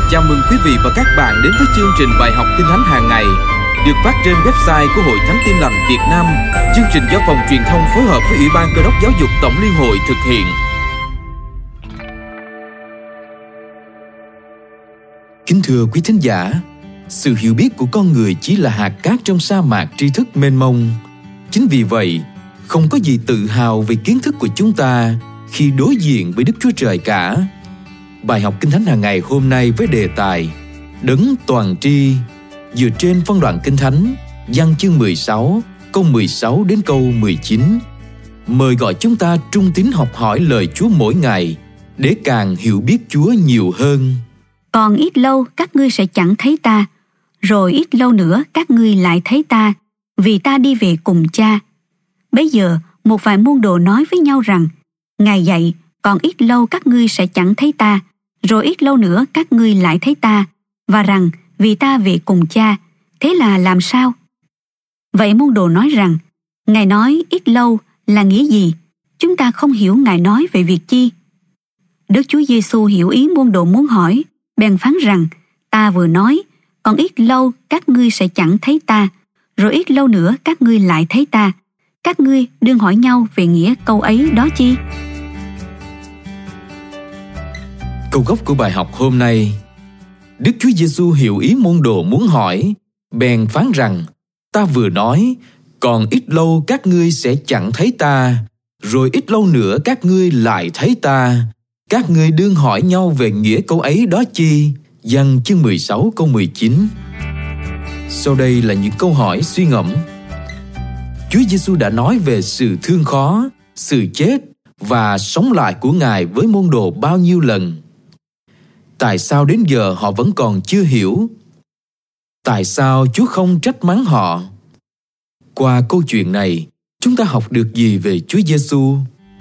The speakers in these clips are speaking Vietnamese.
Chào mừng quý vị và các bạn đến với chương trình bài học Kinh Thánh hàng ngày được phát trên website của Hội Thánh Tin Lành Việt Nam. Chương trình do Phòng Truyền thông phối hợp với Ủy ban Cơ đốc Giáo dục Tổng Liên hội thực hiện. Kính thưa quý thính giả, sự hiểu biết của con người chỉ là hạt cát trong sa mạc tri thức mênh mông. Chính vì vậy, không có gì tự hào về kiến thức của chúng ta khi đối diện với Đức Chúa Trời cả. Bài học Kinh Thánh hàng ngày hôm nay với đề tài Đấng toàn tri dựa trên phân đoạn Kinh Thánh Giăng chương 16, câu 16 đến câu 19. Mời gọi chúng ta trung tín học hỏi lời Chúa mỗi ngày để càng hiểu biết Chúa nhiều hơn. Còn ít lâu các ngươi sẽ chẳng thấy ta, rồi ít lâu nữa các ngươi lại thấy ta, vì ta đi về cùng Cha. Bấy giờ một vài môn đồ nói với nhau rằng: Ngài dạy, còn ít lâu các ngươi sẽ chẳng thấy ta, rồi ít lâu nữa các ngươi lại thấy ta, và rằng vì ta về cùng Cha. Thế là làm sao? Vậy môn đồ nói rằng: Ngài nói ít lâu là nghĩa gì? Chúng ta không hiểu Ngài nói về việc chi. Đức Chúa Giêsu hiểu ý môn đồ muốn hỏi, bèn phán rằng: Ta vừa nói, còn ít lâu các ngươi sẽ chẳng thấy ta, rồi ít lâu nữa các ngươi lại thấy ta. Các ngươi đương hỏi nhau về nghĩa câu ấy đó chi? Câu gốc của bài học hôm nay: Đức Chúa Giêsu hiểu ý môn đồ muốn hỏi, bèn phán rằng: Ta vừa nói, còn ít lâu các ngươi sẽ chẳng thấy ta, rồi ít lâu nữa các ngươi lại thấy ta. Các ngươi đương hỏi nhau về nghĩa câu ấy đó chi? Giăng chương 16 câu 19. Sau đây là những câu hỏi suy ngẫm. Chúa Giêsu đã nói về sự thương khó, sự chết và sống lại của Ngài với môn đồ bao nhiêu lần? Tại sao đến giờ họ vẫn còn chưa hiểu? Tại sao Chúa không trách mắng họ? Qua câu chuyện này, chúng ta học được gì về Chúa Giêsu?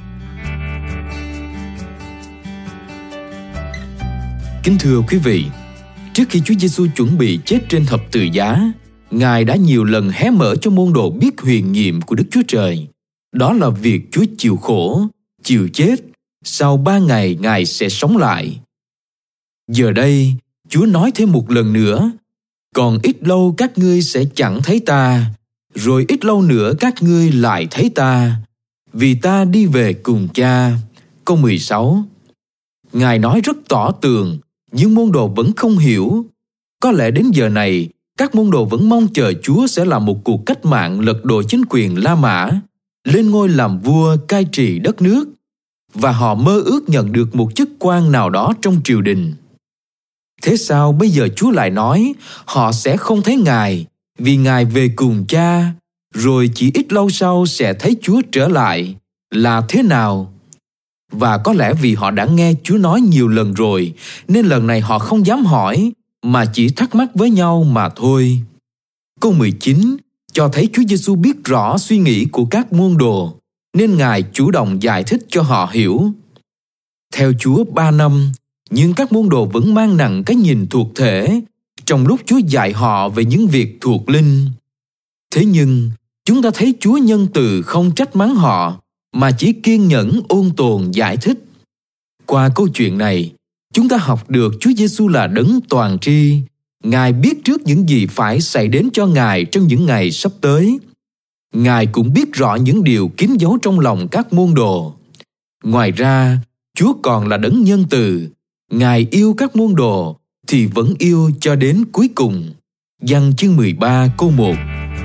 Kính thưa quý vị, trước khi Chúa Giêsu chuẩn bị chết trên thập tự giá, Ngài đã nhiều lần hé mở cho môn đồ biết huyền nhiệm của Đức Chúa Trời. Đó là việc Chúa chịu khổ, chịu chết, sau 3 ngày Ngài sẽ sống lại. Giờ đây, Chúa nói thêm một lần nữa: Còn ít lâu các ngươi sẽ chẳng thấy ta, rồi ít lâu nữa các ngươi lại thấy ta, vì ta đi về cùng Cha. Câu 16. Ngài nói rất tỏ tường, nhưng môn đồ vẫn không hiểu. Có lẽ đến giờ này, các môn đồ vẫn mong chờ Chúa sẽ làm một cuộc cách mạng lật đổ chính quyền La Mã, lên ngôi làm vua cai trị đất nước, và họ mơ ước nhận được một chức quan nào đó trong triều đình. Thế sao bây giờ Chúa lại nói họ sẽ không thấy Ngài vì Ngài về cùng Cha, rồi chỉ ít lâu sau sẽ thấy Chúa trở lại? Là thế nào? Và có lẽ vì họ đã nghe Chúa nói nhiều lần rồi, nên lần này họ không dám hỏi, mà chỉ thắc mắc với nhau mà thôi. Câu 19 cho thấy Chúa Giêsu biết rõ suy nghĩ của các môn đồ, nên Ngài chủ động giải thích cho họ hiểu. Theo Chúa 3 năm, nhưng các môn đồ vẫn mang nặng cái nhìn thuộc thể, trong lúc Chúa dạy họ về những việc thuộc linh. Thế nhưng, chúng ta thấy Chúa nhân từ không trách mắng họ, mà chỉ kiên nhẫn ôn tồn giải thích. Qua câu chuyện này, chúng ta học được Chúa Giêsu là đấng toàn tri. Ngài biết trước những gì phải xảy đến cho Ngài trong những ngày sắp tới. Ngài cũng biết rõ những điều kín giấu trong lòng các môn đồ. Ngoài ra, Chúa còn là đấng nhân từ. Ngài yêu các môn đồ thì vẫn yêu cho đến cuối cùng. Giăng chương 13 câu 1.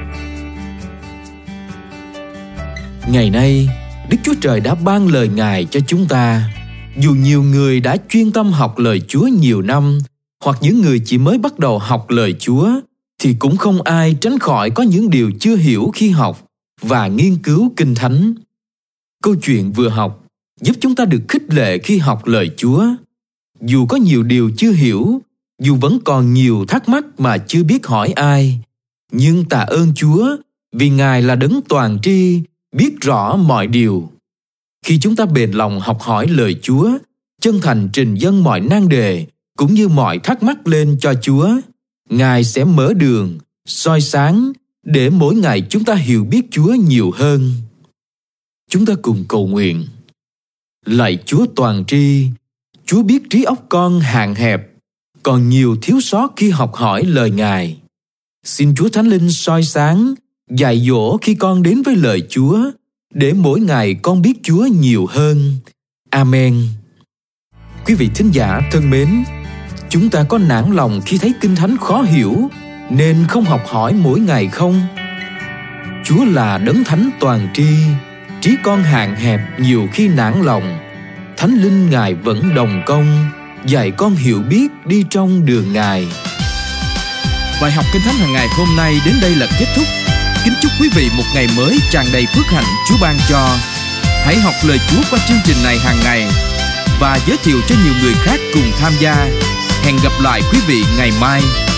Ngày nay, Đức Chúa Trời đã ban lời Ngài cho chúng ta. Dù nhiều người đã chuyên tâm học lời Chúa nhiều năm, hoặc những người chỉ mới bắt đầu học lời Chúa, thì cũng không ai tránh khỏi có những điều chưa hiểu khi học và nghiên cứu Kinh Thánh. Câu chuyện vừa học giúp chúng ta được khích lệ khi học lời Chúa. Dù có nhiều điều chưa hiểu, dù vẫn còn nhiều thắc mắc mà chưa biết hỏi ai, nhưng tạ ơn Chúa vì Ngài là đấng toàn tri, biết rõ mọi điều. Khi chúng ta bền lòng học hỏi lời Chúa, chân thành trình dâng mọi nan đề cũng như mọi thắc mắc lên cho Chúa, Ngài sẽ mở đường, soi sáng để mỗi ngày chúng ta hiểu biết Chúa nhiều hơn. Chúng ta cùng cầu nguyện. Lạy Chúa toàn tri, Chúa biết trí óc con hạn hẹp, còn nhiều thiếu sót khi học hỏi lời Ngài. Xin Chúa Thánh Linh soi sáng, dạy dỗ khi con đến với lời Chúa, để mỗi ngày con biết Chúa nhiều hơn. Amen. Quý vị thính giả thân mến, chúng ta có nản lòng khi thấy Kinh Thánh khó hiểu nên không học hỏi mỗi ngày không? Chúa là Đấng Thánh toàn tri, trí con hạn hẹp nhiều khi nản lòng. Thánh Linh Ngài vẫn đồng công, dạy con hiểu biết đi trong đường Ngài. Bài học Kinh Thánh hàng ngày hôm nay đến đây là kết thúc. Kính chúc quý vị một ngày mới tràn đầy phước hạnh Chúa ban cho. Hãy học lời Chúa qua chương trình này hàng ngày và giới thiệu cho nhiều người khác cùng tham gia. Hẹn gặp lại quý vị ngày mai.